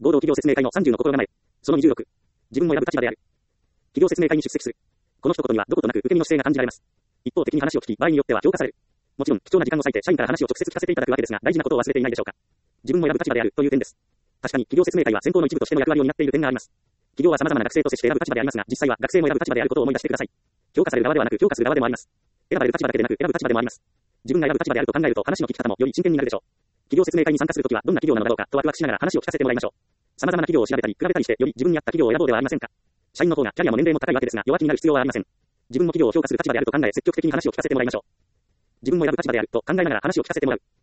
合同企業説明会の30の心構え。その26。自分も選ぶ立場である。企業説明会に出席する。この一言にはどことなく受け身の姿勢が感じられます。一方的に話を聞き、場合によっては評価される。もちろん、貴重な時間を割いて社員から話を直接聞かせていただくわけですが、大事なことを忘れていないでしょうか。自分も選ぶ立場であるという点です。確かに、企業説明会は選考の一部としての役割を担っている点があります。企業は様々な学生と接して選ぶ立場でありますが、実際は学生も選ぶ立場であることを思い出してください。評価される側ではなく、評価する側でもあります。選ばれる立場だけでなく、選ぶ立場でもあります。自分が選ぶ立場であると考えると、話の聞き方もより真剣になるでしょう。企業説明会に参加するときは、どんな企業なのだろうかとワクワクしながら話を聞かせてもらいましょう。様々な企業を調べたり、比べたりして、より自分に合った企業を選ぼうではありませんか。社員の方がキャリアも年齢も高いわけですが、弱気になる必要はありません。自分も企業を評価する立場であると考え、積極的に話を聞かせてもらいましょう。自分も選ぶ立場であると考えながら話を聞かせてもらう。